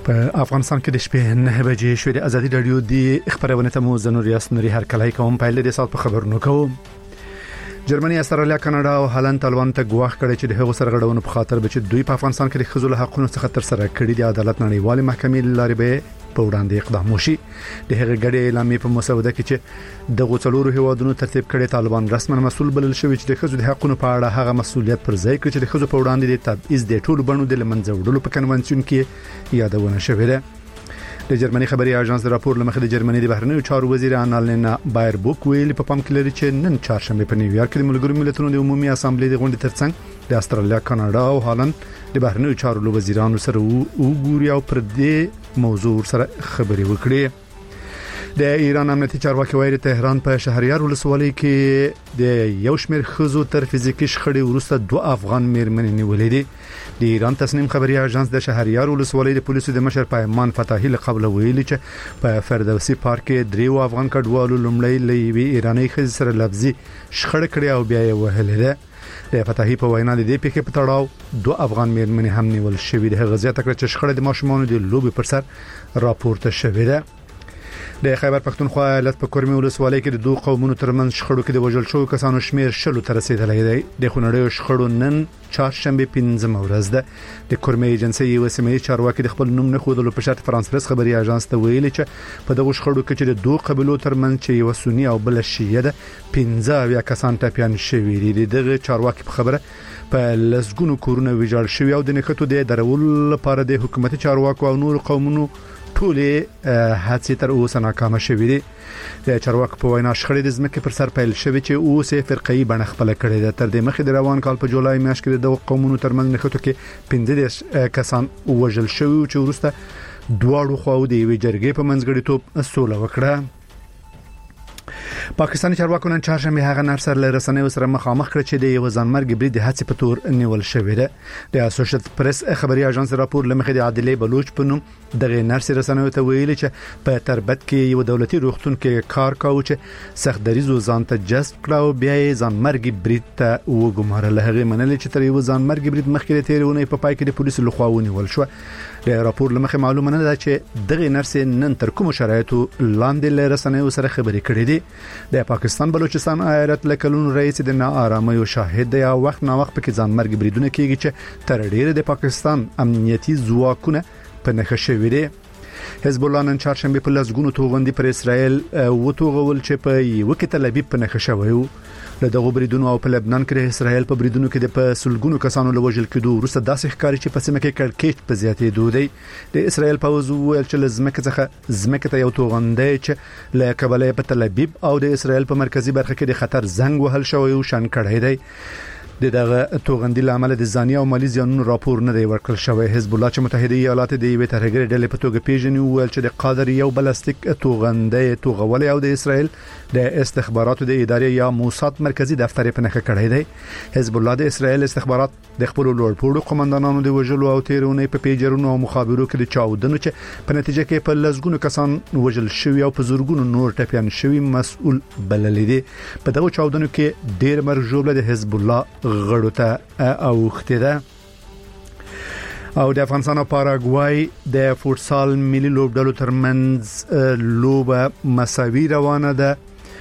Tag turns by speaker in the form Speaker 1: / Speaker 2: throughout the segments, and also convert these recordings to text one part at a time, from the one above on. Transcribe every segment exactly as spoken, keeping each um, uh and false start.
Speaker 1: په افغانستان کې د شپې نه بجې شوې د ازادي رادیو د خبرونه ته مو زنور یاسنری هر کله کوم په لید سات په خبرونو کوم. جرمني، استرالیا، کاناډا او هالند طالبان ته ګواښ کړی چې د هغو سرغړونو په خاطر به چې دوی په افغانستان کې د ښځو حقوقو څخه تر سره کړي د عدالت نړیوالې محکمې لارې به په وړاندې اقدام وشي. د هغې ګډې اعلامیې په مسوده کې چې د غوڅلورو هیوادونو ترتیب کړي طالبان رسماً مسؤل بلل شوی چې د ښځو د حقوقو په اړه هغه مسؤلیت پر ځای کړي چې د ښځو په وړاندې د تبعیض د ټولو بڼو د لمنځه وړلو په کنوانسیون کې یادونه شوې ده. د جرمني خبري اژانس د راپور لمخې د جرمني د بهرنیو چارو وزیر آنالینا بایربوک ویل په پام کې لري چې نن چهارشنبه په نیویارک کې د ملګرو ملتونو د عمومي اسامبلې د غونډې ترڅنګ د استرالیا، کاناډا او هالند د بهرنیو چارو وزیرانو سره وګوري او پر دې موضوع سره خبري وکړي. د ایران امنیتي چارواکي وایي تهران په شهریار ولسوالۍ کې د یو شمېر ښځو تر فزیکي شخړې وروسته دوه افغان میرمنې نیولې دي. د ایران تصنیم خبري اژانس د شهریار ولسوالۍ د پولیسو د مشر پیمان فتاحي له قبل ویلي چې په فردوسي پارک کې دریو افغان کډوالو لومړی لوي ایرانی ښځې سره لفظي شخړه کړې او بیا یې وهلې ده. د فتاحي په وینا د دې پیښې په تړاو دوه افغان میرمنې هم نیول شوې ده. غزا تکړه چې شخړه د ماشومانو د لوبي پر سر راپورته شوې ده. د خیبر پختونخوا ایالت په کورمي ولسوالۍ کې د دوه قومونو ترمنځ شخړو کې د وژل شوو کسانو شمیر شلو ته رسیدلی دی. د خونړیو شخړو نن چهارشنبه پنځمه ورځ ده. د کورمي ایجنسي یو سیمه چارواکي د خپل نوم نه خودلو په شرط فرانس پریس خبري اژانس ته ویلي چې په دغه شخړو کې چې د دوه قبيلو ترمنځ چې یو سنی او بل شیعه ده پنځه یا کسان ټاپیان شوي دي. دغه چارواکي په خبره په لسګونو کورونه ویجاړ شوي او د نکټو د درول لپاره د حکومتي چارواکو او نور قومونو ټولې هڅې تر اوسه ناکامه شوې دي. د چارواکو په وینا شخړې د ځمکې پر سر پیل شوې چې اوسه فرقي بڼه خپل کړې ده. تر دې مخکې د روان کال په جولای میاشت کې د قومونو ترمنځ نښتو کې پنځه کسان وژل شوي چې ورسته دواړو خواو د یوې جرګې په منځګړیتوب سوله وکړه. پاکستاني چارواکو نن چهارشنبه هغه نرسر له رسنیو سره مخامخ کړ چې د یو ځانمرګ برید د هڅې په تور نیول شوی دی. د اسوسییټډ پریس خبري اژانس راپور لمخې د عادلې بلوچ په نوم دغه نرس رسنیو ته ویلي چې په تربت کې یو دولتي روغتون کې کار کاوه چې سختدریزو ځان ته جذب کړو بیا یې ځانمرګ برید ته وګمارل. هغه منل چې تر یو ځانمرګ برید مخکې تیرونه په پای کې د پولیسو لخوا ونیول شو. د راپور لمخې معلومه نه ده چې دغه نرس نن تر کوم شرایطو لاندې له رسنیو سره خبرې کړې دي. د پاکستان بلوچستان ایالت لکلون رئیس د ناآرامۍ او شاهد دی او وخت نا وخت پکې ځانمرګ بریدونه کیږي چې تر ډیره د پاکستان امنیتي ځواکونه په نښه شوي دي. حزب الله نن چهارشنبه په لسګونو توغندي پر اسرائیل وتوغول چې په یو کې تل ابیب په نښه شوی و. له دغه بریدونو او په لبنان کې د اسرائیل په بریدونو کې د په سلګونو کسانو لوجل کېدو وروسته داسې ښکاري چې په سیمه کې کړکېچ په زیاتېدو دی. د اسرائیل پوځ ویل چې لزمکه څخه زمکه ته یو توغندي چې له کابل په تل ابیب او د اسرائیل په مرکزی برخه کې د خطر زنګ وهل شوی او شان کړی دی. د دغه توغندي لامل د ځاني او مالی زیانونو راپور نه دی ورکړل شوی. حزب الله چې متحده ایالات د یوې ترهګرې ډلې په توګه پیژني ویل چې د قادر یو بلاستیک توغندي توغول او د اسرائیل د استخباراتو د ادارې یا موساد مرکزی دفتر په نښه کړی دی. حزب الله د اسرائیل استخبارات د خپل لوړپوړو قومندانانو د وژلو او تیرونې په پیجرونو او مخابرو کې د چاودنو چې په نتیجه کې په لسګونو کسان وژل شوي او په زورګونو نور ټپيان شوي مسؤل بلل دي. په دغه چاودنو کې ډېر مرګ ژوبله د حزب الله غړو ته اوخته ده. او د افغانستان او پاراګوای د فوتسال ملي لوبډلو ترمنځ لوبه مساوي روانه ده.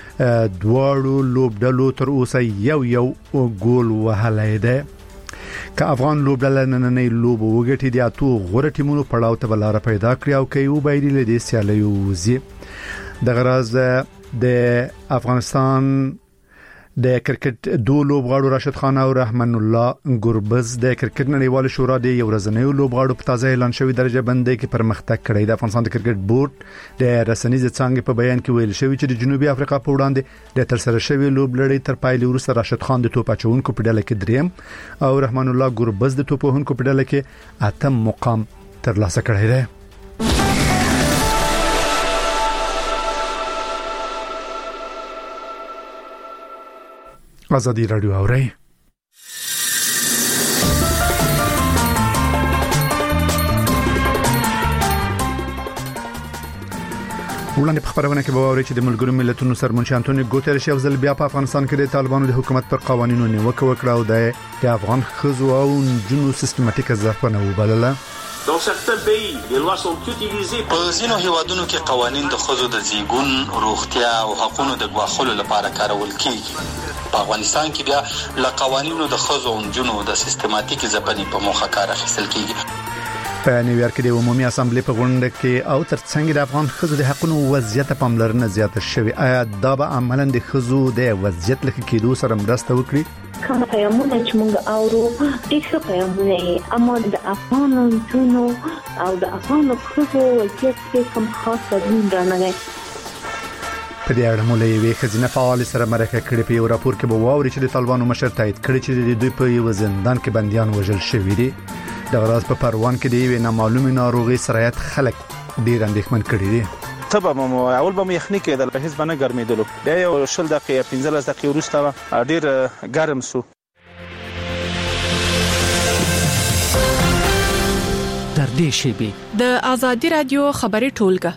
Speaker 1: دواړو لوبډلو تر اوسه یو یو ګول وهلی ده. که افغان لوبډله نننۍ لوب وګټي د اتو غوړ ټیمونو پړاو ته بلاره پیدا کړی او کوي وبایري له دې سیالیو وزي. د غراز د افغانستان د کرکټ دوه لوبغاړو راشد خان او رحمان الله ګربز د کرکټ نړیوال شورا د یو ورځنیو لوبغاړو په تازه اعلان شوی درجه بندۍ کې پرمختګ کړی. د افغانستان د کرکټ بورډ د رسنیز څنګه په بیان کې ویل شوی چې د جنوبي افریقا په وړاندې د تر سره شوی لوبلړۍ تر پایلې وروسته راشد خان د توپ اچونکو په ډله کې دریم او رحمان الله ګربز د توپ وهونکو په ډله کې اتم مقام ترلاسه کړی دی. ازادي رادیو اوري وړاندې په خبرونه کې به ووري چې د ملګرو ملتونو سرمنشي انټونیو ګوتریش یو ځل بیا په افغانستان کې د طالبانو د حکومت پر قوانینو نیوکه وکړه او د افغان خزو او جنو سیستماتیکه ځپنه وبلله.
Speaker 2: Dans certains pays, les lois sont utilisées
Speaker 3: په ځینو هیوادونو کې قوانین د ښځو د زیږون، روغتیا او حقوقو د ګواښلو لپاره کارول کیږي. په افغانستان کې بیا له قوانینو د ښځو او نجونو د سیستماتیکي ځپنې په موخه کار اخیستل کیږي.
Speaker 1: په نیویارک کې د عمومي اسامبلې په غونډه کې او ترڅنګ د افغان ښځو د حقوقو وضعیت پاملرنه زیاته شوې. آیا دا به عملاً د ښځو د وضعیت لکه کېدو سره مرسته وکړي؟
Speaker 4: کوم پیغامونه چې موږ اورو ډېر ښه پیغامونه دي، اما د افغان نجونو او د افغان ښځو وضعیت کې کوم خاص بدلون رانغی.
Speaker 1: په دې اړه مولوي وی خزینه فعال سره مرکه کړې. په یو راپور کې به واوري چې د طالبانو مشر تایید کړی چې د دوی په یو زندان کې بنديان وژل شوي دي. د غراس په پروان کې د یو نامعلومه ناروغي سرایت خلک ډیر اندېښمن کړي دي.
Speaker 5: تبه مو اول به یخني کېدل، په هیڅ باندې ګرمېدلو، بیا یو شل دقیقې پنځلس دقیقې وروسته ډیر ګرم سو.
Speaker 6: در دې شیبه د آزادي رادیو خبري ټولګه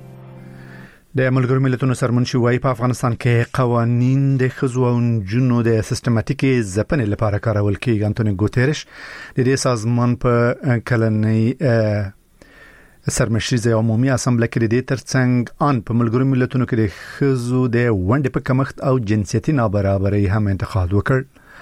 Speaker 1: د ملګرو ملتونو سرمنشي وايي په افغانستان کې قوانين د ښځو او نجونو د سیستماتیکي ځپنې لپاره کارول کیږي. انټونی ګوتيرش د دې سازمان په کلنۍ سرمشيزه عمومي اسامبلې کې د دې ترڅنګ ان په ملګرو ملتونو کې د ښځو د ونډې په کمښت او جنسيتي نابرابرۍ هم انتقاد وکړ.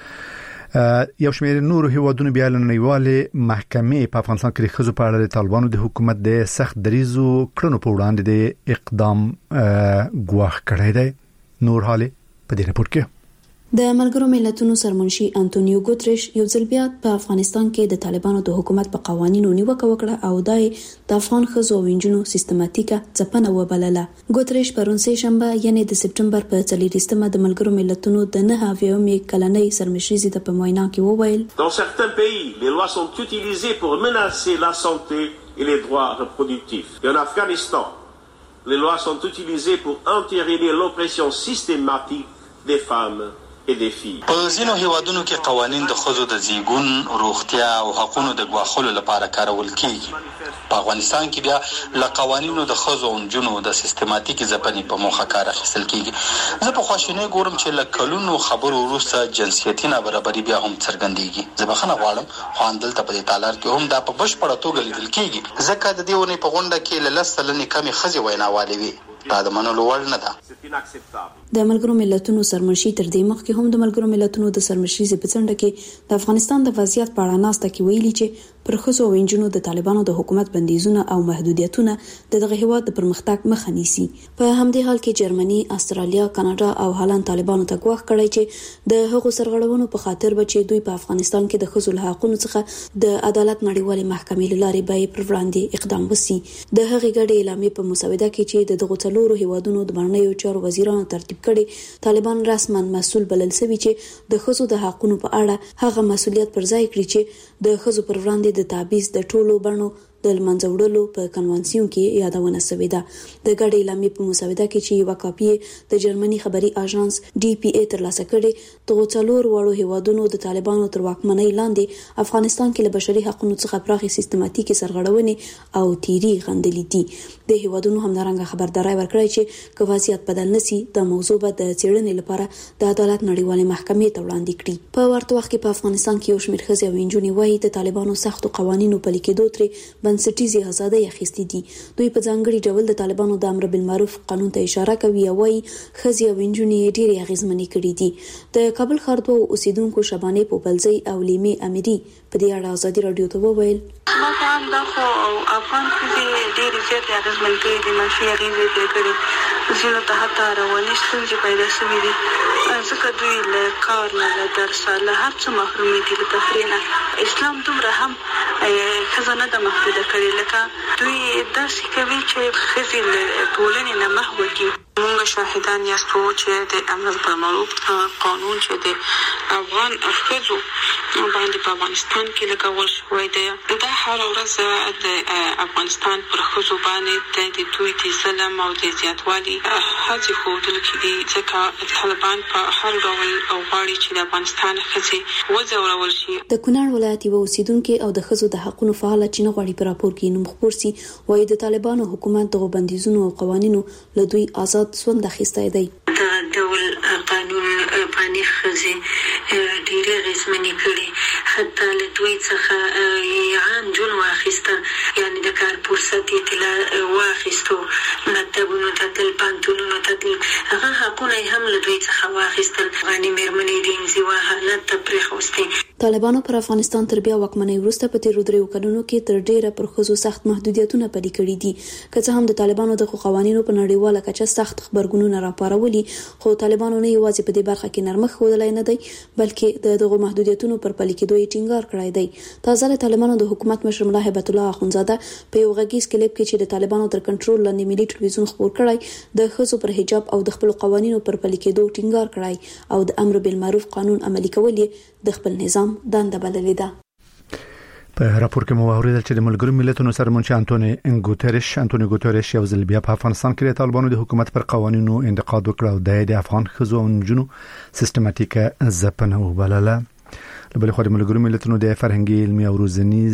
Speaker 1: یو شمېر نورو هیوادونو بیا له نړیوالې محکمې په افغانستان کې د ښځو په اړه د طالبانو د حکومت د سخت دریزو کړنو په وړاندې د اقدام ګواښ کړی دی. نور حالې په دې راپور کې
Speaker 7: د ملګرو ملتونو سرمنشي انټونیو ګوتریش یو ځل بیا په افغانستان کې د طالبانو د حکومت په قوانینو نیوکه وکړه او دای د افغان ښځو او نجونو سیستماتیکه ځپنه وبلله. ګوتریش پرون سه شنبه یعنی د سپټمبر په څلورمه د ملګرو ملتونو د نه اویاومې کلنۍ سرمشيزه د په موینا کې وویل:
Speaker 2: Dans certains pays, les lois sont utilisées pour menacer la santé et les droits reproductifs. Et en Afghanistan, les lois sont utilisées pour entériner l'oppression systématique des femmes.
Speaker 3: په ځینو هیوادونو کې قوانین د ښځو د زیږون، روغتیا او حقوقو د ګواښلو لپاره کارول کیږي. په افغانستان کې بیا له قوانینو د ښځو او نجونو د سیستماتیکي ځپنې په موخه کار اخیستل کیږي. زه په خواشینۍ ګورم چې له کلونو خبرو وروسته جنسیتي نابرابري بیا هم څرګندېږي. زه بخښنه غواړم، خو همدلته په دې تالار کې هم دا په بشپړه توګه لیدل کیږي، ځکه د دې ونې په غونډه کې له لس سلنې کمې ښځې ویناوالې وي. دا د منلو وړ نه ده.
Speaker 7: د ملګرو ملتونو سرمنشي تر دې مخکې هم د ملګرو ملتونو د سرمشيزه په څنډه کې د افغانستان د وضعیت په اړه ناسته کې ویلي چې پر ښځو او نجونو د طالبانو د حکومت بندیزونه او محدودیتونه د دغه هیواد د پرمختګ مخه نیسي. په همدې حال کې جرمني، استرالیا، کاناډا او هالند طالبانو ته ګواښ کړی چې د هغو سرغړونو په خاطر به چې دوی په افغانستان کې د ښځو له حقوقو څخه د عدالت نړیوالې محکمې لارې به پر وړاندې اقدام وکړي. د هغې ګډې اعلامیې په مسوده کې چې د دغه څلورو هیوادونو د بهرنیو چارو وزیرانو ترتیب کړي، طالبان رسما مسؤل بلل شوی چې د ښځو د حقوقو په اړه هغه مسؤلیت پر ځای کړي چې د ښځو پر وړاندې د تعبیز د ټولو بڼو د لمنځه وړلو په کنوانسیون کې یادونه شوې ده. د ګډې اعلامیې په مسوده کې چې یو کاپی د جرمني خبري اژانس ډي پی ای ترلاسه کړي، د څلور وړو هیوادونو د طالبانو تر واکمنۍ لاندې افغانستان کې له بشري حقوقو څخه پراخي سیستماتیکي سرغړونې او تیری غندلې دي. د هیوادونو همدارنګه خبرداري ورکړی چې که وضعیت بدل نشي د موضوع به د څېړنې لپاره د عدالت نړیوالې محکمې ته وړاندې کړي. په ورته وخت کې په افغانستان کې یو شمېر ښځې او نجونې وايي د طالبانو سختو قوانینو پلي کېدو ترې بنسټیزې ازادۍ اخیستې دي. دوی په ځانګړي ډول د طالبانو د امر بالمعروف قانون ته اشاره کوي او وايي ښځې او نجونې ډېرې اغېزمنې کړي دي. د کابل ښار دوه اوسیدونکو شبانې پوپلزۍ او لیمې امیري په دې اړه ازادي رادیو ته وویل:
Speaker 8: ما هم دا خو افغان ښځې ډېرې زیاتې اغېزمن کړي دي، منفي اغېزې پرې کړي، ځینو ته حتی رواني ستونزې پیدا شوي دي، ځکه دوی له کار نه، له درسه، له هر څه محرومې دي، له تفریح نه. اسلام دومره هم ښځه نه ده محدوده کړې، لکه دوی داسې کوي چې ښځې له ټولنې نه محوه کړي. موږ شاهدان یاستو چې د امر بالمعروف قانون چې د افغان ښځو باندې په افغانستان کې لګول شوی دی، دا هر ورځ د افغانستان پر ښځو باندې د دوی د ظلم او د زیاتوالي هڅې ښودل کېدي، ځکه طالبان په هر ډول غواړي چې د افغانستان ښځې وځورول شي.
Speaker 7: د کونړ ولایت یو اوسیدونکي او د ښځو د حقوقو فعاله چې نه غواړي په راپور کې نوم خپور شي، وايي د طالبانو حکومت دغه بندیزونو او قوانینو له دوی آزاد سوند اخیستی دی.
Speaker 9: دا ډول قانون باندې ښځې ډېرې اغېزمنې کړي، حتی له دوی څخه عام جون واخیسته برخه واخیستل. غني مېرمنې د انزوا حالت ته پرېښوستې.
Speaker 7: طالبانو پر افغانستان تر بیا واکمنۍ وروسته په تیرو دریو کلونو کې تر ډیره پر ښځو سخت محدودیتونه پلي کړي دي. که څه هم د طالبانو د قوانینو په نړیواله کچه سخت خبرګونونه راپارولي، خو طالبانو نه یوازې په دې برخه کې نرمښت ښودلی نه دی، بلکې د دغو محدودیتونو پر پلي کېدو یې ټینګار کړی دی. تازه د طالبانو د حکومت مشر ملا هیبت الله اخونزاده په یو غږیز کلیپ کې چې د طالبانو تر کنټرول لاندې ملي ټلویزیون خپور کړی، د ښځو پر حجاب او د خپل قوانینو پر پلي کېدو ټینګار کړی او د امر بالمعروف قانون عملي کول یې د خپل نظام دنده بللې ده.
Speaker 1: په راپور کې مو اوریدل چې د ملګرو ملتونو سرمنشي انټونی ګوتریش انټونی ګوتریش یو ځل بیا په افغانستان کې د طالبانو د حکومت پر قوانینو انتقاد وکړ او د افغان ښځو او نجونو سیستماتیکه ځپنه وبلله. له بل خوا د ملګرو ملتونو د فرهنګي علمي او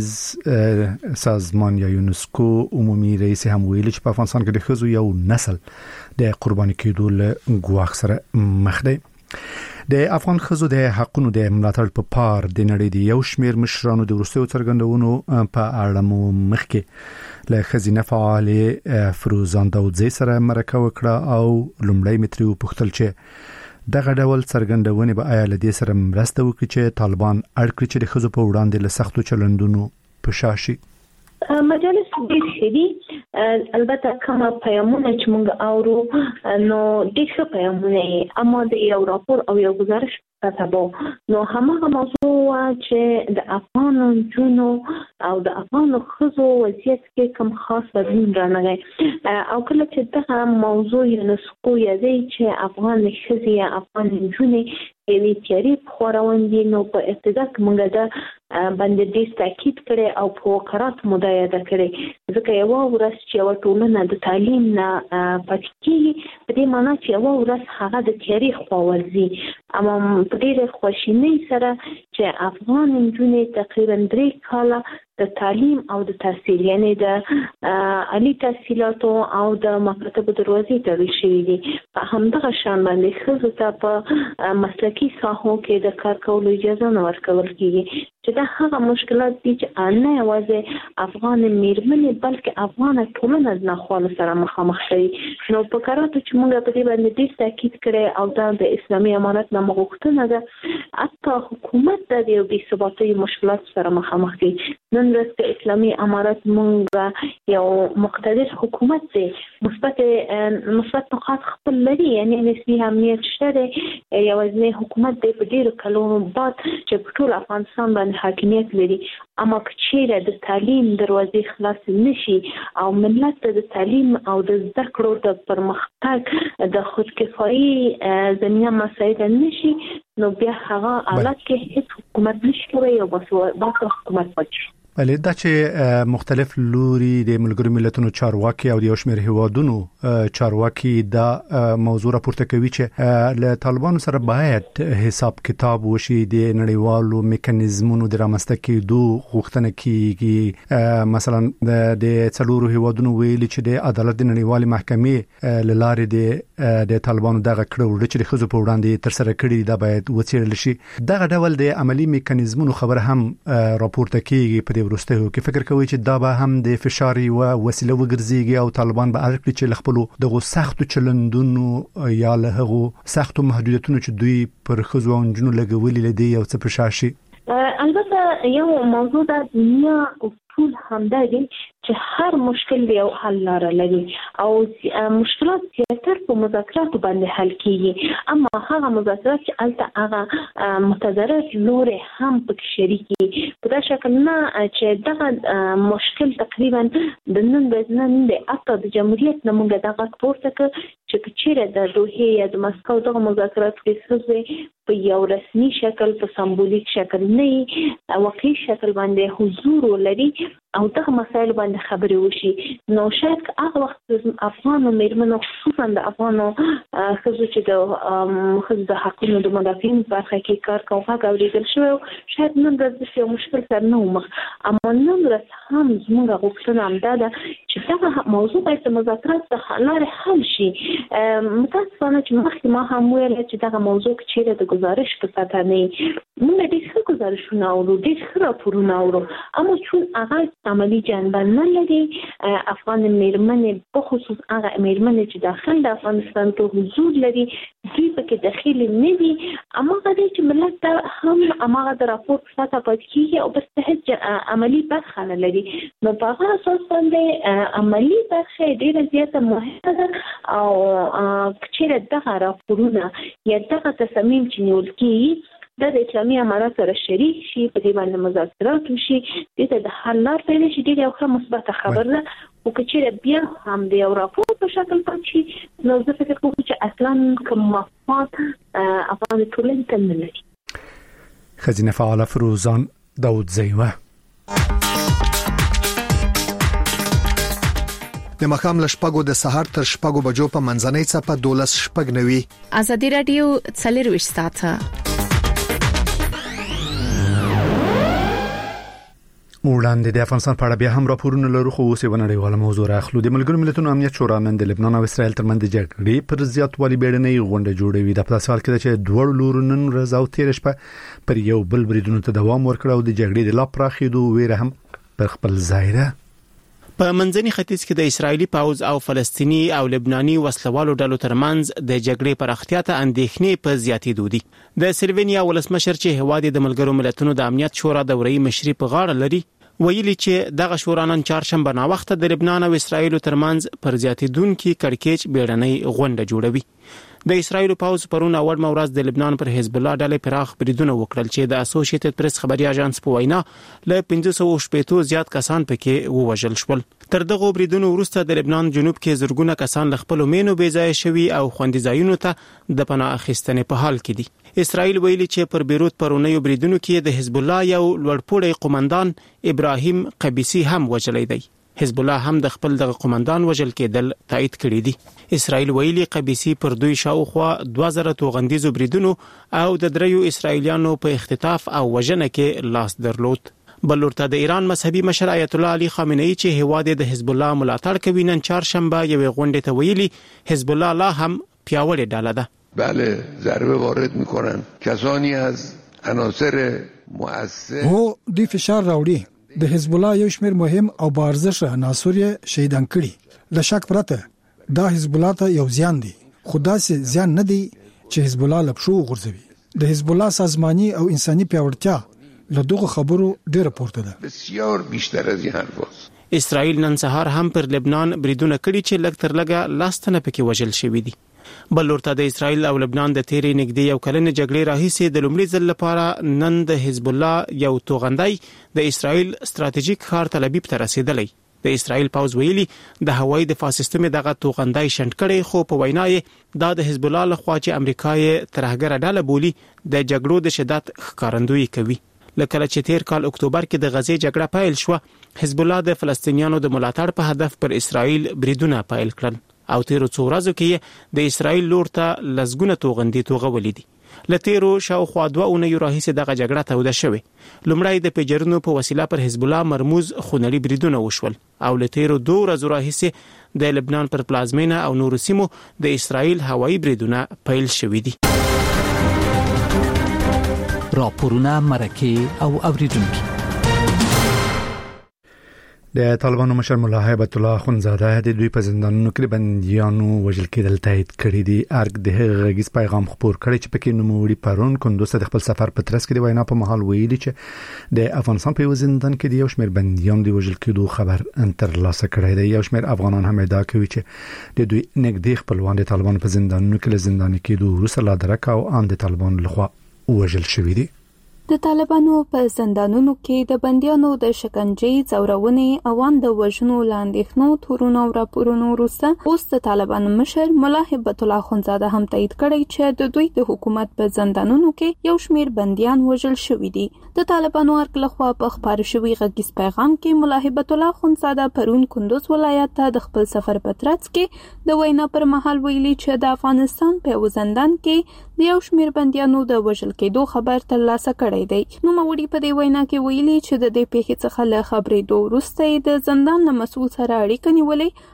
Speaker 1: روزنیز سازمان یا یونسکو عمومي رئیس هم ویلي چې په افغانستان کې د ښځو یو نسل د قرباني کېدو له ګواښ سره مخ دی. د افغان ښځو د حقونو د ملاتړ په پار د نړۍ د یو شمېر مشرانو د وروستیو څرګندونو په اړه مو مخکې له ښځینه فعالې فروزان داودزی سره مرکه وکړه او لومړی مې ترې وپوښتل چې دغه ډول څرګندونې به آیا له دې سره مرسته وکړي چې طالبان اړ کړي چې د ښځو په وړاندې له سختو چلندونو په شا شي.
Speaker 4: مجالس ډېر ښه دي، البته کومه پیغامونه چې موږ اورو نو ډېر ښه پیغامونه یې، اما د یو راپور او یو ګزارش کتابو نو هماغه موضوع چې د افغان نجونو او د افغان ښځو وضعیت کې کوم خاص بدلون رانغی او کله چې دغه موضوع یونسکو یادوي چې افغان ښځې یا افغان نجونې یوې تیارې په خورون دي، نو په ابتدا کې موږ دا باندې ډېر تاکید کړی او په وقارات مو دا یاده کړې، ځکه یوه ورځ چې یوه ټولنه د تعلیم نه پاتې کېږي په دې معنا چې یوه ورځ هغه د تیارې خوا ورځي. اما په ډېرې خواشینۍ سره چې افغان نجونې تقریبا درې کاله د تعلیم او د تحصیل یعنی د عالی تحصیلاتو او د مکاتبو دروازې تړل شوي دي، په همدغه شان باندې ښځو ته په مسلکي ساحو کې د کار کولو اجازه نه ورکول کېږي، چې دا هغه مشکلات دي چې نه یوازې افغان میرمنې بلکې افغان ټولنه د ناخوالو سره مخامخ شي. نو په کاراتو چې موږ په دې باندې ډېر تاکید کړی او دا د اسلامي امارت نه غوښتنه ده، حتی حکومت د یو بې ثباتۍ مشکلات سره مخامخ دي. نن ورځ د اسلامي امارت موږ یو مقتدر حکومت دی، مثبت مثبت نقاط خپل لري، یعنی نسبي امنیت شته دی، یوازینی حکومت دی په ډېرو کلونو بعد چې په ټول افغانستان باندې حاکمیت لري. اما که چیرې د تعلیم دروازې خلاص نشي او ملت ته د تعلیم او د زده کړو د پرمختګ د خودکفایي زمینه مساعد نشي، نو بیا هغه حالت کې هیڅ حکومت نشي کوي او بس بس حکومت پاتې.
Speaker 1: بله دا چې مختلف لوري د ملګرو ملتونو چارواکي او د یو شمېر هیوادونو چارواکي دا موضوع راپورته کوي چې له طالبانو سره باید حساب کتاب وشي، د نړیوالو میکانیزمونو د رامنځته کېدو غوښتنه کیږي. مثلا د څلورو هیوادونو ویلي چې د عدالت د نړیوالې محکمې له لارې د د طالبانو دغه کړه وړه چې د ښځو په وړاندې تر سره کړي دا باید وڅېړل شي. دغه ډول د عملی میکانیزمونو خبره هم راپورته کیږي. په وروستیو کې فکر کوي چې دا به هم د فشار او وسیله وګرځيږي او طالبان به اړ کړي چې خپل دغه سختو چلندونو یا له هغه سختو محدودیتونو چې دوی پر ښځو او نجونو لګولي لدی او څه پرشاشي.
Speaker 4: البته یو موضوع د دنیا اصول همدا دي چې هر مشکل یو حل لاره لري او مشکلات زیاتر په مذاکرات باندې حل کیږي، اما هغه مذاکرات چې البته هغه متضرر لوري هم پکې شریکي په دا شکل نه چې دغه مشکل تقریبا د نن ورځې نن د اته د جمهوریت نه موږ دغه پورته ک چې چیرې د دوحه یا د مسکو دغه مذاکرات کې په یو رسمي شکل په سمبولیک شکل نه واقعي شکل باندې حضور ولري او دغه مسایل باندې خبرې وشي، نو شاید هغه وخت افغان میرمنو خصوصا د افغانو ښځو چې د ښځو د حقونو د مدافعین برخه کې کار کوي هغه اوریدل شوی، شاید نن ورځ یو مشکل سره نه ومخ، اما نن ورځ هم زموږ غوښتنه همدا ده چې دغه موضوع باید د مذاکرات د لارې حل شي. متاسفانه چې مخکې ما هم ویل چې دغه موضوع چیرې د گزارش په سطح نه موږ ډېر ښه گزارشونه اورو، ډېر ښه راپورونه اورو، اما چون هغه عملی جنبه نه لري. افغان میرمنې په خصوص هغه میرمنې چې داخل د افغانستان کې حضور لري دوی پکې داخلي نه دي. اماغه دې چې ملت ته هم اماغه د راپور په ساته پاتې کیږي او بس هیڅ عملی برخه نه لري. نو په هغه اساس باندې عملی برخه ډیره زیاته مهمه ده او چې دغه راپورونه یا دغه تصمیم چې نیول کیږي د اسلامي امارات سره شریک شي، په دې باندې مذاکرات وشي، دې ته د حل لار پیدا شي. ډېره یو ښه مثبته خبر ده. خو که چېرې بیا هم د یو راپور په شکل پاتې شي نو زه فکر کوم چې اصلا کوم مفاد افغان ټولنې ته نه لري.
Speaker 1: خزینه فعاله فروزان داودزیوه
Speaker 10: د مخام لشپګو د سحر تر شپګو بجو په منځنۍ څپه دولس شپګ نوي.
Speaker 6: ازادي رادیو څلرويش ساعته
Speaker 1: وړاندې د افغانستان په اړه بیا هم راپورونه لرو، خو اوس یې ونړیواله موضوع راخلو. د ملګرو ملتونو امنیت شورا نن د لبنان او اسرائیل ترمنځ د جګړې پر زیاتوالي بیړنۍ غونډه جوړوي. د په سوال کې چې دوه لورو نن ورځ او تیر شپه پر یو بل بریدونو ته دوام ورکړ او د جګړې د لا پراخېدو ویره هم پر خپل ځای ده.
Speaker 11: په منځني ختیځ کې د اسرایلی پاوز او فلسطینی او لبناني وسلوالو ډلو ترمنځ د جګړې پر اختیار ته اندېښنې په زیاتېدو دي. د سلوینیا ولسمشر چې هواد د ملګرو ملتونو د امنیت شورا دوري مشري په غاړه لري ویلي چې دغه شورا نن چهارشنبه نا وخت د لبنان او اسرایل ترمنځ پر زیاتېدونکو کړکېچ بیړنۍ غونډه جوړوي. د اسرایل پاوز پرون اول مورز د لبنان پر حزب الله ډلې پراخ بریدونه وکړل چې د اسوسییټډ پریس خبري اژانس په وینا له پنځه سوه شپږ زیات کسان پکې ووژل شول. تر دغه بریدونو وروسته د لبنان جنوب کې زرګونه کسان له خپل مینو بې ځای شوي او خوندي ځایونو ته د پناه اخیستنې په حال کې دي. اسرائیل ویلي چې پر بیروت پرونیو بریدونو کې د حزب الله یو لوړپوړی قومندان ابراهیم قبیسی هم وژل دی. حزب الله هم د خپل دغه قومندان وژل کېدل تایید کړی دی. اسرائیل ویلي قبیسی پر دوی شاوخوا دوه زره توغندیزو بریدونو او د دریو اسرائیلیانو په اختطاف او وژنه کې لاس درلود. بلورته د ایران مذهبي مشر آیت الله علي خامنه‌ای چې هواد د حزب الله ملاتړ کوي نن چهارشنبه یو غونډه ته ویلي حزب الله لا هم پیاوړی ډاله ده.
Speaker 12: بله ضربه وارد میکنن کسانی از عناصر مؤثر
Speaker 13: هو دی فشار راوړي. د حزب الله یو شمېر مهم او بارزش عناصر شهیدان کړي. له شک پرته دا حزب الله ته یو زیان دی، خدا سي زیان نه دی چې حزب الله لپشو غورځوي. د حزب الله سازماني او انساني پیاوړتیا له دغه خبرو ډیره پورته ده.
Speaker 12: بسیار بیشتر از این حرفاست.
Speaker 11: اسرائیل نن سهار هم پر لبنان بریدونه کړي چې لږ تر لږه لاستنه پکې وژل شوی دي. بلورته د اسرائیل او لبنان د تیرې نږدې یو کلنې جګړې راهیسې د لومړي ځل لپاره نن د حزب الله یو توغندای د اسرائیل ستراتیژیک ښار تل ابیب ته رسیدلی. د اسرائیل پاوز ویلي د هوایي دفاع سیستم دغه توغندای شنډ کړي، خو په وینا یې دا د حزب الله لخوا چې امریکا یې ترهګره ډله بولی د جګړو د شدت ښکارندویي کوي. لکه چې تیر کال اکتوبر کې د غزې جګړه پیل شو، حزب الله د فلسطینیانو د ملاتړ په هدف پر اسرائیل بریدونه پیل کړل او تیرو څو ورځو کې د اسرائیل لور ته لزګونه توغندي توغولې دي. لتیرو شاوخوا دوه اونۍ راهیسې دغه جګړه توده شوې. لومړی د پیجرونو په وسیله پر حزب الله مرموز خونړي بریدونه وشول او لتیرو دوه ورځې راهیسې د لبنان پر پلازمینه او نورو سیمو د اسرائیل هوایي بریدونه پیل شوې دي.
Speaker 14: راپورونه مرکه او اوریدونکو.
Speaker 1: د طالبانو مشر مولا هیبت الله اخونزاده د دوی په زندانونو کې بنديانو وژل کېدل تایید کړی دی. ارګ د هغه غږیز پیغام خپور کړی چې پکې نوموړي پرون کندوز د خپل سفر په ترڅ کې د وینا په مهال ویلي چې د افغانستان په زندان کې د یو شمېر بنديان د وژل کېدو خبر انتر لاسه کړی دی. یو شمېر افغانان هم ادعا کوي چې د دوی نږدې خپلوان د طالبانو په زندانونو کې له زندان کېدو وروسته لا درک او ان د طالبانو لخوا وژل شوی دی.
Speaker 15: د طالبانو په زندانونو کې د بنديانو د شکنجې، ځورونې او د وژنو لاندېخنو تورونو او راپورونو وروسته اوس د طالبانو مشر مولا هیبت الله اخونزاده هم تایید کړی چې د دوی د حکومت په زندانونو کې یو شمېر بنديان وژل شوي دي. د طالبانو ارګ لخوا په خبرو شوي غږیز پیغام کې مولا هیبت الله اخونزاده پرون کندوز ولایت ته د خپل سفر په ترڅ کې د وینا پر مهال ویلي چې د افغانستان په زندان کې د یو شمېر بنديانو د وژل کېدو خبر ترلاسه کړی دی. نو موري په دې وینا کې ویلي چې د دې پیښې څخه له خبرې دوه وروسته د زندان له مسؤل سره اړیکه نیولې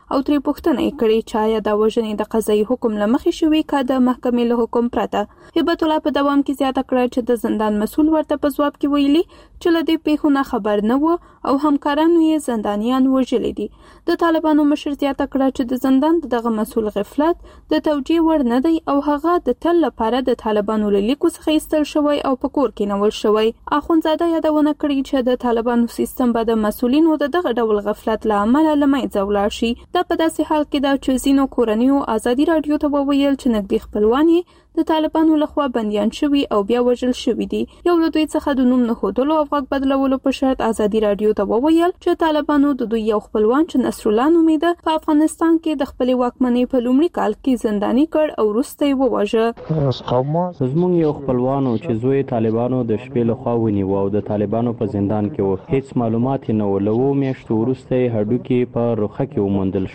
Speaker 15: او ترې پوښتنه کړې چې آیا د وژنې د قضایي حکم لمخې شوی کا د محکمې له حکم پرته. هبت الله په دوام کې زیاته کړه چې د زندان مسؤل ورته په ځواب کې ویلي چې له دې پیښو نه خبر نه و او همکارانو یې زندانیان وژلي دي. د طالبانو مشر زیاته کړه چې د زندان دغه مسؤل غفلت د توجیه وړ نه دی او هغه د تل لپاره د طالبانو له لیکو څخه ایستل شوی او په کور کې نول شوی. اخونزاده یادونه کړې چې د طالبانو سیستم به د مسؤلینو د دغه ډول غفلت له امله له منځه ولاړ شي. دا په داسې حال کې ده چې ځینو کورنیو ازادي راډیو ته وویل چې نږدې خپلوان یې د طالبانو لخوا بندیان شوي او بیا وژل شوي دي. یو له دوی څخه د نوم نه ښودلو او غږ بدلولو په شرط ازادي راډیو ته وویل چې طالبانو د دوی یو خپلوان چې نصرالله نومیده په افغانستان کې د خپلې واکمنۍ په لومړي کال کې زنداني کړ او وروسته یې وواژه.
Speaker 16: زموږ یو خپلوان چې زوی طالبانو د شپې لخوا ونیو او د طالبانو په زندان کې و. هیڅ معلومات نه و. له اوو میاشتو وروسته یې هډوکي په رخه کې وموندل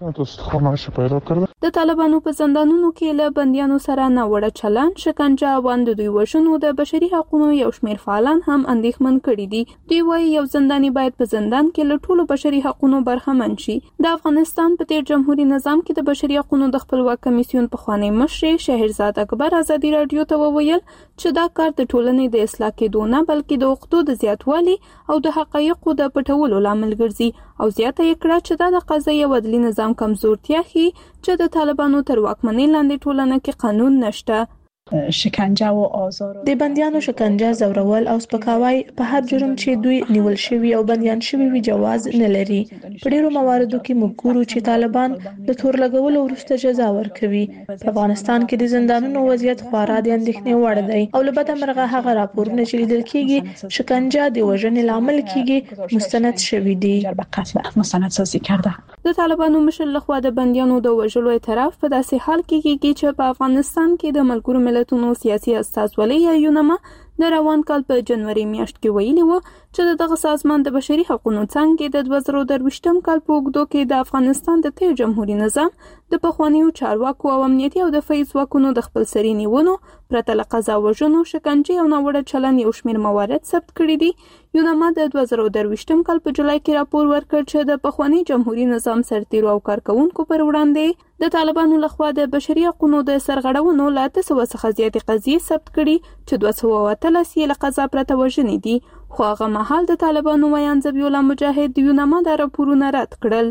Speaker 16: شول.
Speaker 15: د طالبانو په زندانونو کې له بندیانو سره نه وړه چلن، شکنجه او د دوی وژنو د بشري حقوقو یو شمېر فعالان هم اندېښمن کړي دي. دوی وایي یو زنداني باید په زندان کې له ټولو بشري حقوقو برخمن شي. د افغانستان په تیر جمهوریت نظام کې د بشري حقوقو د خپلواک کمیسیون پخوانی مشر شهرزاد اکبر ازادي راډیو ته وویل چې دا کار د ټولنې د اصلاح کېدو نه بلکې د حقوقو د زیاتوالي او د حقایقو د پټولو لامل ګرځي او زیاته یې کړه چې دا د قضایي او عدلي نظام کمزورتیا ښيي چې د طالبانو تر واکمنۍ لاندې ټولنه کې قانون نشته.
Speaker 17: شکنجه او آزار د بندیانو شکنجه، زورول او سپکاوی په هر جرم چې دوی نیول شوي او بندیان شوي وي جواز نه لري. په ډیرو مواردو کې موږ ګورو چې طالبان د تور لګولو وروسته جزا ورکوي. په افغانستان کې د زندانونو وضعیت خورا د اندېښنې وړ دی او له بده مرغه هغه راپورونه چې لیدل کېږي شکنجه د وژنې لامل کېږي مستند شوي دي.
Speaker 15: مستند سازي کرده. د طالبانو مشر لخوا د بندیانو د وژلو اعتراف په داسې حال کې کېږي چې په افغانستان کې د ملګرو ملتونو سیاسي استازولۍ یا یونما د روان کال په جنوري میاشت کې ویلي و چې دغه سازمان د بشري حقوقو څنګه د دوه زره درویشتم کال په اوږدو کې د افغانستان د تیر جمهوریت نظام د پخوانیو چارواکو او امنیتي او دفاعي ځواکونو د خپلسري نیونو، پرته له قضا وژنو، شکنجې او ناوړه چلن یو شمېر موارد ثبت کړي دي. یونما د دوه زره درویشتم کال په جولای کې راپور ورکړ چې د پخواني جمهوریت نظام سرتیرو او کارکونکو پر وړاندې د طالبانو لخوا د بشري حقوقو د سرغړونو له اته سوه څخه زیاتې قضیې ثبت کړي چې دوه سوه او اتلس یې له قضا پرته وژنې دي. خو هغه مهال د طالبانو ویان ذبیح الله مجاهد د یونما د راپورونه رد کړل.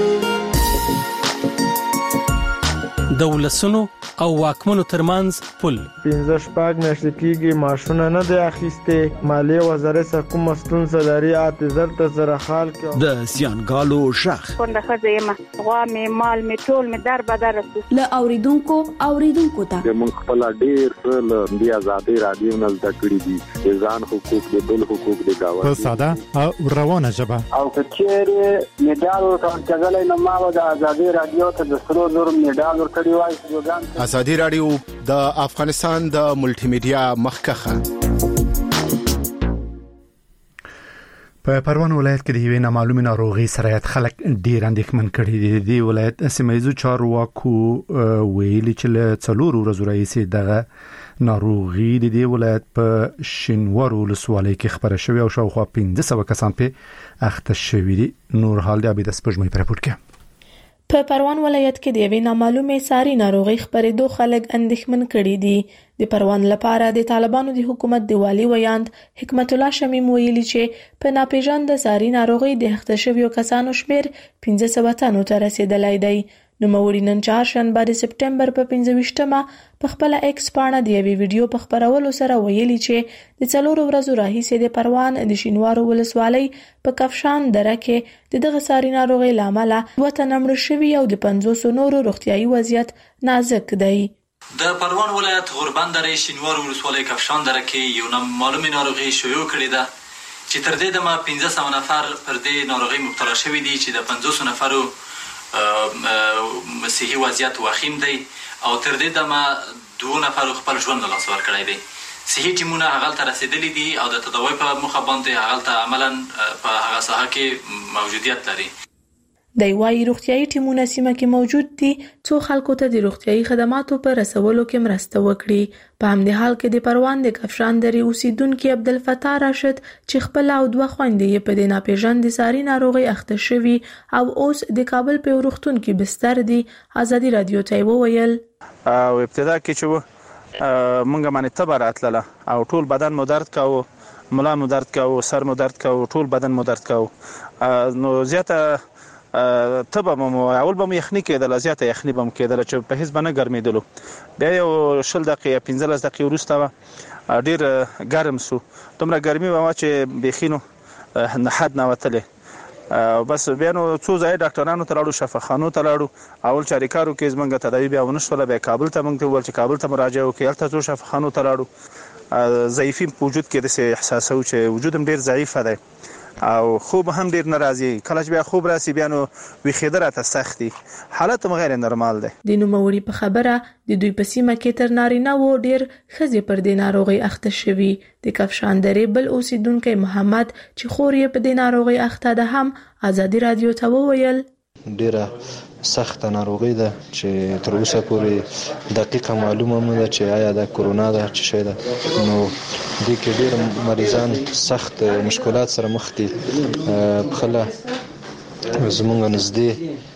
Speaker 18: د ولسونو او واکمنو ترمنځ پل
Speaker 19: پنځه شپږ میاشتې کېږي معاشونه نه دی اخیستې. مالیې وزارت څخه کومه ستونزه لري اته زر ته زره خال کې
Speaker 18: د زیانګالو شخ
Speaker 20: کونډه ښځه یم، غوا مې مال مې ټول مې در بدر
Speaker 7: له اوریدونکو اوریدونکو ته
Speaker 21: موږ خپل ډېر څه له دې ازادي راډیو نه زده کړي دي. د ځان حقوق د بل حقوق د گاونډي
Speaker 22: په ساده او روانه ژبه
Speaker 23: او کچېره میډال ورکړل نو ما د ازادي راډیو ته د سرو زر میډال ورکړی وای.
Speaker 24: ازادي راډیو د افغانستان د ملټي میډیا مخکخه.
Speaker 1: په پروان ولایت کې د یوې نامعلومه ناروغي سره خلک ډیر اندېښمن کړي دي. د ولایت سیمایي چارواکو ویلي چې له څلورو ورځې راهیسې دغه ناروغي د دې ولایت په شینوارو ولسوالۍ کې خبره شوې او شاوخوا پنځه سوه کسان په اخته شوي دي. نور حال د عبید سپوږمۍ پر راپور کې
Speaker 25: په پروان ولایت کې د یوې نامعلومه ساري ناروغي خبرېدو خلک اندېښمن کړي دي. د پروان لپاره د طالبانو د حکومت د والی ویاند حکمت الله شمیم ویلي چې په ناپېژانده ساري ناروغي د اخته شویو کسانو شمېر پنځه سوه تنو ته رسیدلی دی. نوموړي نن چهارشنبه د سپټمبر په پنځه ویشتمه په خپله ایکس پاڼه د یوې ویډیو په خپرولو سره ویلي چې د څلورو ورځو راهیسې د پروان د شینوارو ولسوالۍ په کفشان دره کې د دغه ساري ناروغۍ له امله دوه تنه مړه شوي او د پنځوسو نورو روغتیایي وضعیت نازک دی.
Speaker 3: د پروان ولایت غوربند دره شینوارو ولسوالۍ کفشان دره کې یو نامعلومه ناروغي شیوع کړې ده چې تر دې دمه پنځه سوه نفر پر دې ناروغي مبتلا شوي دي چې د پنځوسو نفرو صحي وضعیت وخیم دی او تر دې دمه دوه نفر خپل ژوند له لاسه ورکړی دی. صحي ټیمونه هغه ته رسیدلي دي او د تداوی په موخه باندې هغه ته عملاً په هغه ساحه کې موجودیت لري.
Speaker 25: د وایي روغتيایي ټیمونه سیمه کې موجود دي څو خلکو ته د روغتيایي خدماتو پر رسولو کې مرسته وکړي. په همدې حال کې د پروان د کفشان درې اوسیدونکو عبدالفتاح راشد چې خپل او دوه خويندې یې په د ناپېژاندې ساري ناروغي اخته شوي او اوس د کابل په روغتون کې بستر دي. ازادي رادیو ته وویل
Speaker 2: او ابتدا کې چې مونږه باندې تبر اتلله او ټول بدن مو درد کاوه، ملا مو درد کاوه، سر مو درد کاوه، ټول بدن مو درد کاوه. نو زیاته تبه مو اول به مو یخني کېدله، زیاته یخني به مو کېدله چې په هیڅ به نه ګرمېدلو. بیا یو شل دقیقې پنځلس دقیقې وروسته ډېر ګرم سو، دومره ګرمي به وه چې بیخي نو نه حد نه وتلې. بس بیا نو څو ځایه ډاکټرانو ته لاړو، شفاخانو ته لاړو. اول چاریکارو کې زموږ تداوي بیا ونه شوله، بیا کابل ته موږ ته وویل چې کابل ته مراجعه وکړئ. هلته څو شفاخانو ته لاړو. ضعیفي په وجود کې داسې احساسوو چې وجود هم ډېر ضعیفه دی او خوب هم ډیر ناراضي. کله چې بیا خوب راسي بیا نو ویښېدل راته سخت دي، حالت هم غیر نورمال دی.
Speaker 25: د نوموړي په خبره د دوی په سیمه کې تر نارینه وو ډیر ښځې پر دې ناروغي اخته شوي. د کفشان درې بل اوسیدونکی محمد چې خور یې په دې ناروغي اخته ده هم ازادي رادیو ته وویل
Speaker 4: ډیره سخته ناروغي ده چې تر اوسه پورې دقیقه معلومه نه ده چې آیا د کرونا ده چې شي ده. نو دې کې ډېر مریضان سخت مشکلات سره مخ دي. خله زمونږ نږدې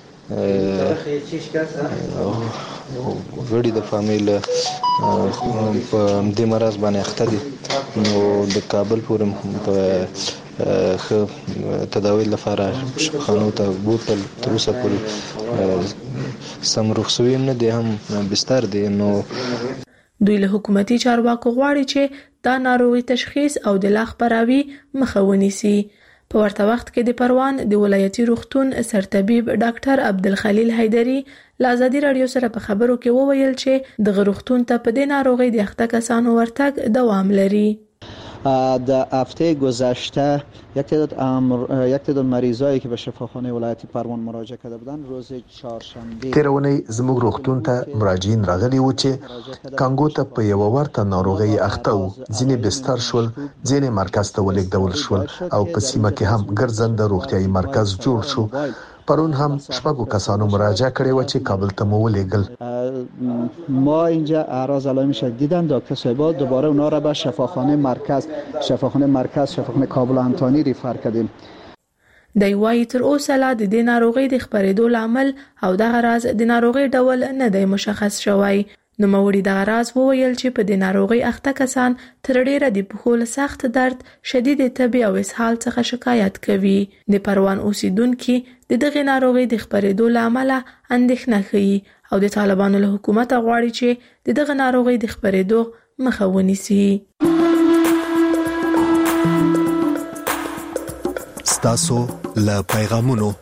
Speaker 4: غړي د فامیل په دې مرض باندې اخته دي. نو د کابل پورې په خو تداوی لپاره شفاخانو ته بوتل تر اوسه پورې سم رخصوي نه دي، هم بستر دي. نو
Speaker 25: دوی له حکومتي چارواکو غواړي چې دا ناروغي تشخیص او د لا خپراوي مخه ونیسي. په ورته وخت کې د پروان د ولایتي روغتون سرطبیب ډاکټر عبدالخلیل حیدری له ازادي رادیو سره په خبرو کې وویل چې د روغتون ته په دې ناروغي د اخته کسانو ورتګ دوام لري.
Speaker 5: در هفته گذشته یک تعداد امر... یک تعداد مریضایی که به شفاخانه ولایت پروان مراجعه کرده بودند روز چهارشنبه
Speaker 8: تیرونی زموږ روغتون ته مراجعین راغلي وو چې کانګو ته په یو ورته ناروغي اخته وو. ځینې بستر شول، ځینې مرکز ته ولېږدول شول او په سیمه کې هم ګرځنده روغتیايي مرکز جوړ شو. پرون هم شپږو کسانو مراجعه کړې و چې کابل ته مو ولېږل.
Speaker 5: ما اینجا اعراض علائم شدید دیدن. دکتر صاحبا دوباره اونا را به شفاخانه مرکز شفاخانه مرکز شفاخانه کابل انتانی ریفر کردیم.
Speaker 25: د وایي تر اوسه لا د دې ناروغي د خپرېدو لامل او دغه راز د ناروغي ډول نه دی مشخص شوی. نوموړي دغه راز وویل چې په دې ناروغي اخته کسان تر ډیره د پښو له سخت درد، شدید تبي او اسهال څخه شکایت کوي. د پروان اوسیدونکو د دغه ناروغي د خپرېدو لامل اندېښنه کوي او د طالبانو له حکومت غواړي چې د دغه ناروغي د خپرېدو مخه ونیسي.
Speaker 10: ستاسو له پیغامونو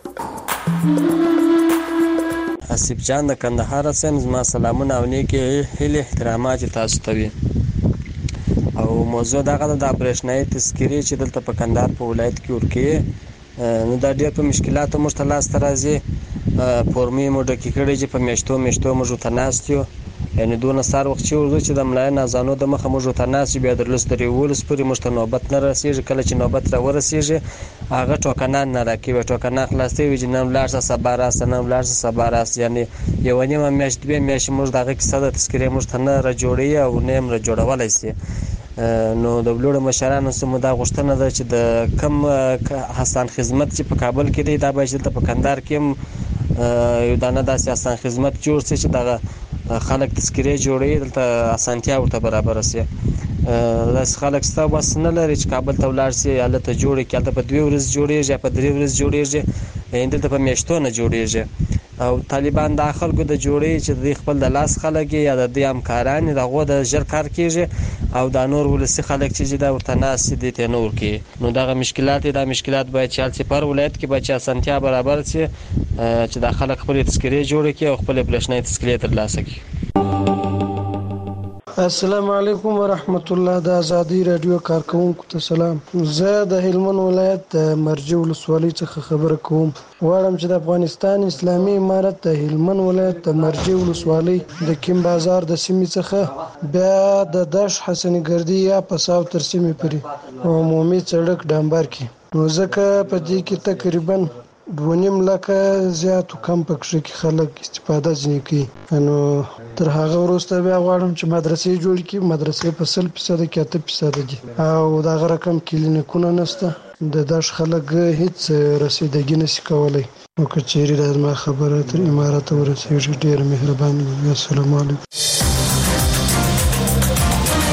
Speaker 9: حسیب جان د کندهار سم زما سلامونه او نیکی هیله احترامات تاسو ته وي. او موضوع دغه د اپریشنای تذکری چې دلته په کندهار په ولایت کې ورکې نو دا ډېر په مشکلاتو مشته لاس ته راځي. فورمې مو ډکې کړې چې په میاشتو میاشتو موږ ته ناست یو، یعنې دونه سار وخت چې ورځو چې د ملایان ازانو د مخه موږ ته ناست بیا درلس درې ولس پورې موږ ته نوبت نه رسېږي. کله چې نوبت را ورسېږي هغه ټوکنان نه راکوي، ټوکنان خلاصوي چې نن ولاړ شه سبا راسه، نن ولاړ شه سبا راسه. یعنې یوه نیمه میاشت دوې میاشتې موږ دغه کیسه د تذکرې موږ ته نه راجوړوي او نه یې راجوړولی شي. نو د لوړو مشرانو څخه دا غوښتنه ده چې د کم حسن خدمت چې په کابل کې دی دا باید دلته په کندهار کې هم یو دانه داسې حسن خدمت جوړ شي چې دغه خلک تذکرې جوړوي، دلته اسانتیا ورته برابره شي. داسې خلک شته بس نه لري چې کابل ته ولاړ شي هلته جوړ کړي، هلته په دوې ورځې جوړېږي یا په درې ورځې جوړېږي، دلته په میاشتو نه جوړېږي. او طالبان دا خلکو د جوړې چې د خپل د لاس خلک یا د دې همکاران دغه د ژر کار کیږي او دا نور ولسی خلک چې دا ورته ناس دي ته نور کی. نو دغه مشکلات دا مشکلات باید چې پر ولایت کې باید اسانتیا برابر شي چې د خلک خپل تذکرې جوړ کړي او خپل بلشنې تذکرې ترلاسه کړي.
Speaker 26: السلام علیکم ورحمت الله. د ازادي رادیو کارکونکو ته سلام. زه د هلمند ولایت د مرجع ولسوالۍ څخه خبره کوم. غواړم چې د افغانستان اسلامي امارت د هلمند ولایت د مرجع ولسوالۍ د کیم بازار د سیمې څخه بیا د داش حسن ګردی یا پساو تر سیمې پورې عمومي سړک ډامبر کې. نو ځکه په دې کې تقریبا دوه لکه زیات او کم پکې کې خلک استفاده ځنی کوي. نو تر هغه وروسته بیا غواړم چې مدرسې جوړ کړي. مدرسې په سل فیصد کې اته فیصد دي او دا رقم کلینیکونه نشته. د داش خلک هیڅ رسیدګي نشي کولای. نو کچېری راځه خبره تر امارات ورسېږي. ډېر مهرباني. السلام علیکم.